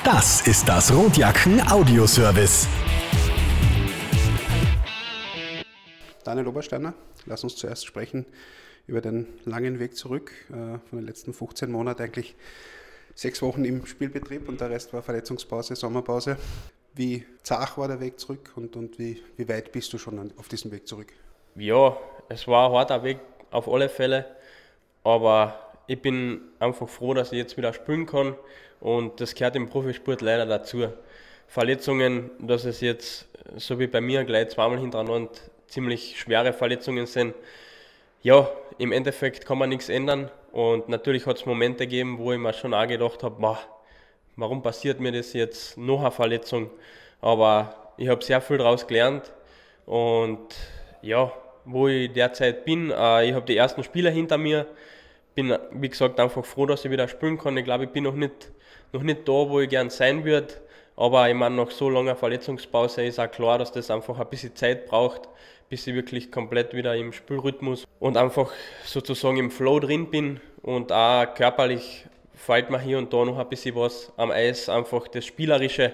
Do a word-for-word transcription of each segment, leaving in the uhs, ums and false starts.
Das ist das Rotjacken Audioservice. Daniel Obersteiner, lass uns zuerst sprechen über den langen Weg zurück, äh, von den letzten fünfzehn Monaten, eigentlich sechs Wochen im Spielbetrieb und der Rest war Verletzungspause, Sommerpause. Wie zart war der Weg zurück und, und wie, wie weit bist du schon auf diesem Weg zurück? Ja, es war ein harter Weg auf alle Fälle, aber ich bin einfach froh, dass ich jetzt wieder spielen kann und das gehört im Profisport leider dazu. Verletzungen, dass es jetzt, so wie bei mir, gleich zweimal hintereinander ziemlich schwere Verletzungen sind. Ja, im Endeffekt kann man nichts ändern und natürlich hat es Momente gegeben, wo ich mir schon auch gedacht habe, warum passiert mir das jetzt, noch eine Verletzung, aber ich habe sehr viel daraus gelernt und ja, wo ich derzeit bin, äh, ich habe die ersten Spiele hinter mir, bin wie gesagt einfach froh, dass ich wieder spielen kann. Ich glaube, ich bin noch nicht, noch nicht da, wo ich gern sein würde, aber ich meine, nach so langer Verletzungspause ist auch klar, dass das einfach ein bisschen Zeit braucht, bis ich wirklich komplett wieder im Spielrhythmus und einfach sozusagen im Flow drin bin und auch körperlich fällt mir hier und da noch ein bisschen was am Eis, einfach das Spielerische,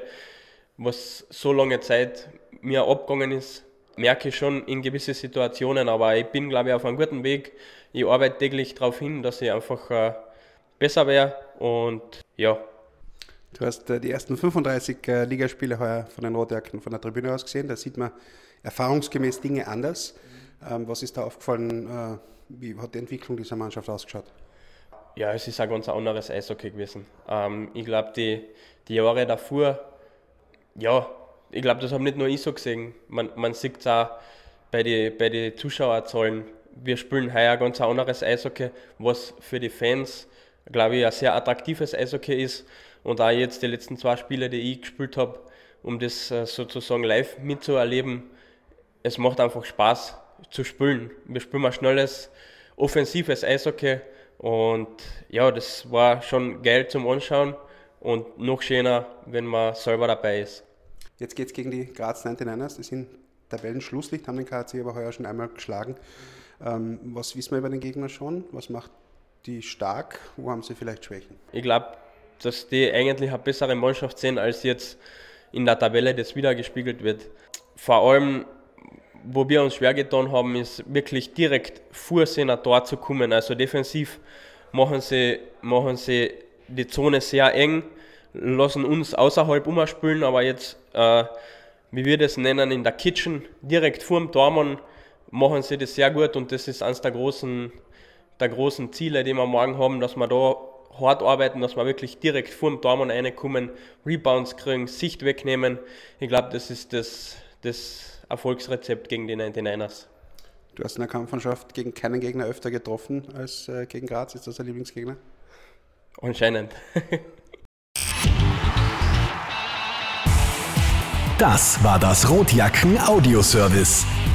was so lange Zeit mir abgegangen ist, merke ich schon in gewisse Situationen, aber ich bin, glaube ich, auf einem guten Weg. Ich arbeite täglich darauf hin, dass ich einfach äh, besser wäre und ja. Du hast äh, die ersten fünfunddreißig äh, Ligaspiele heuer von den Rotjacken von der Tribüne aus gesehen, da sieht man erfahrungsgemäß Dinge anders. Ähm, was ist da aufgefallen, äh, wie hat die Entwicklung dieser Mannschaft ausgeschaut? Ja, es ist ein ganz anderes Eishockey gewesen. Ähm, ich glaube, die, die Jahre davor, ja, ich glaube, das habe nicht nur ich so gesehen. Man, man sieht es auch bei den bei die Zuschauerzahlen. Wir spielen heuer ein ganz anderes Eishockey, was für die Fans, glaube ich, ein sehr attraktives Eishockey ist. Und auch jetzt die letzten zwei Spiele, die ich gespielt habe, um das sozusagen live mitzuerleben, es macht einfach Spaß zu spielen. Wir spielen ein schnelles, offensives Eishockey und ja, das war schon geil zum Anschauen und noch schöner, wenn man selber dabei ist. Jetzt geht es gegen die Graz neunundneunzigers, die sind Tabellenschlusslicht, haben den K C aber heuer schon einmal geschlagen. Ähm, was wissen wir über den Gegner schon? Was macht die stark? Wo haben sie vielleicht Schwächen? Ich glaube, dass die eigentlich eine bessere Mannschaft sind, als jetzt in der Tabelle das wieder gespiegelt wird. Vor allem, wo wir uns schwer getan haben, ist wirklich direkt vor sie ein Tor zu kommen. Also defensiv machen sie, machen sie die Zone sehr eng, lassen uns außerhalb umspielen, aber jetzt, äh, wie wir das nennen, in der Kitchen, direkt vor dem Tormann, machen sie das sehr gut und das ist eines der großen, der großen Ziele, die wir morgen haben, dass wir da hart arbeiten, dass wir wirklich direkt vor dem Tormann reinkommen, Rebounds kriegen, Sicht wegnehmen. Ich glaube, das ist das, das Erfolgsrezept gegen die neunundneunzigers. Du hast in der Kampfmannschaft gegen keinen Gegner öfter getroffen als äh, gegen Graz. Ist das dein Lieblingsgegner? Anscheinend. Das war das Rotjacken Audioservice.